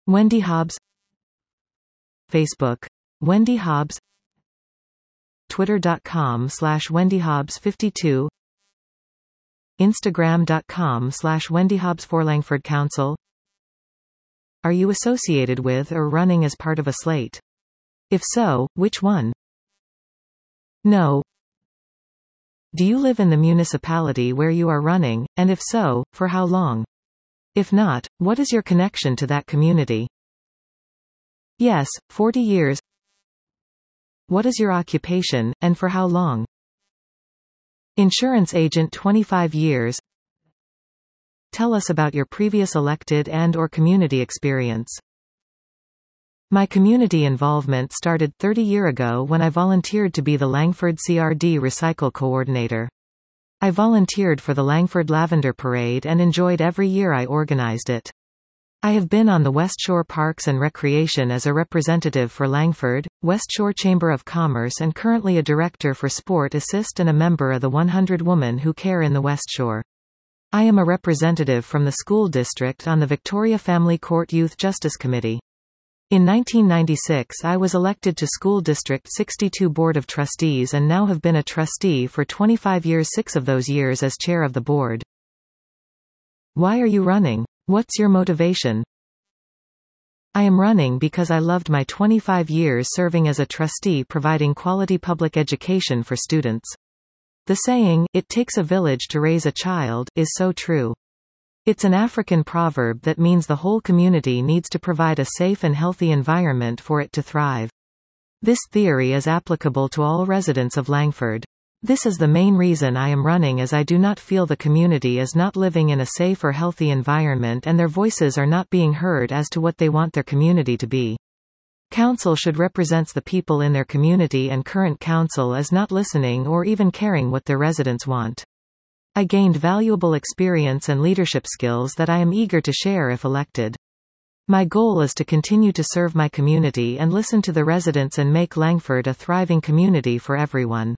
Wendy Hobbs. Facebook, Wendy Hobbs. Twitter.com/WendyHobbs52. Instagram.com/WendyHobbs. For Langford Council. Are you associated with or running as part of a slate? If so, which one? No. Do you live in the municipality where you are running, and if so, for how long? If not, what is your connection to that community? Yes, 40 years. What is your occupation, and for how long? Insurance agent 25 years. Tell us about your previous elected and/or community experience. My community involvement started 30 years ago when I volunteered to be the Langford CRD Recycle Coordinator. I volunteered for the Langford Lavender Parade and enjoyed every year I organized it. I have been on the West Shore Parks and Recreation as a representative for Langford, West Shore Chamber of Commerce, and currently a director for Sport Assist and a member of the 100 Women Who Care in the West Shore. I am a representative from the school district on the Victoria Family Court Youth Justice Committee. In 1996 I was elected to School District 62 Board of Trustees and now have been a trustee for 25 years, 6 of those years as chair of the board. Why are you running? What's your motivation? I am running because I loved my 25 years serving as a trustee providing quality public education for students. The saying, "It takes a village to raise a child," is so true. It's an African proverb that means the whole community needs to provide a safe and healthy environment for it to thrive. This theory is applicable to all residents of Langford. This is the main reason I am running, as I do not feel the community is not living in a safe or healthy environment and their voices are not being heard as to what they want their community to be. Council should represent the people in their community, and current council is not listening or even caring what their residents want. I gained valuable experience and leadership skills that I am eager to share if elected. My goal is to continue to serve my community and listen to the residents and make Langford a thriving community for everyone.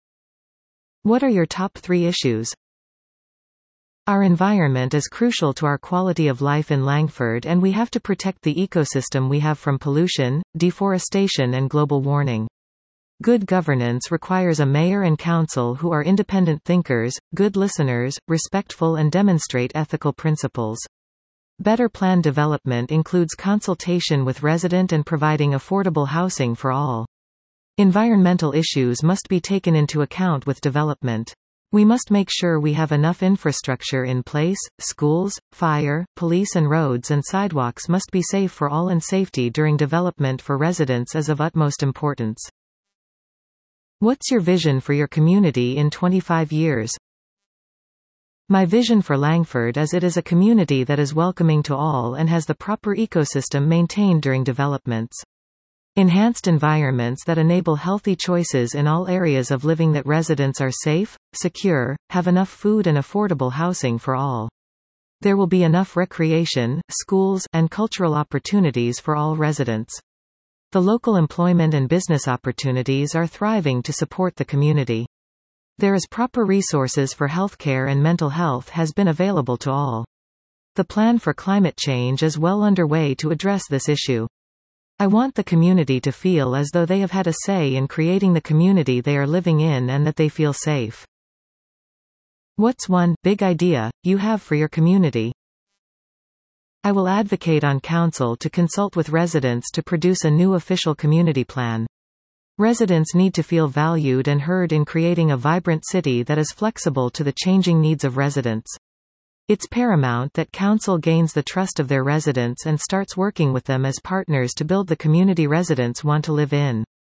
What are your top 3 issues? Our environment is crucial to our quality of life in Langford, and we have to protect the ecosystem we have from pollution, deforestation and global warming. Good governance requires a mayor and council who are independent thinkers, good listeners, respectful and demonstrate ethical principles. Better plan development includes consultation with resident and providing affordable housing for all. Environmental issues must be taken into account with development. We must make sure we have enough infrastructure in place. Schools, fire, police and roads and sidewalks must be safe for all, and safety during development for residents is of utmost importance. What's your vision for your community in 25 years? My vision for Langford is it is a community that is welcoming to all and has the proper ecosystem maintained during developments. Enhanced environments that enable healthy choices in all areas of living, that residents are safe, secure, have enough food and affordable housing for all. There will be enough recreation, schools, and cultural opportunities for all residents. The local employment and business opportunities are thriving to support the community. There is proper resources for healthcare and mental health has been available to all. The plan for climate change is well underway to address this issue. I want the community to feel as though they have had a say in creating the community they are living in and that they feel safe. What's one big idea you have for your community? I will advocate on council to consult with residents to produce a new official community plan. Residents need to feel valued and heard in creating a vibrant city that is flexible to the changing needs of residents. It's paramount that council gains the trust of their residents and starts working with them as partners to build the community residents want to live in.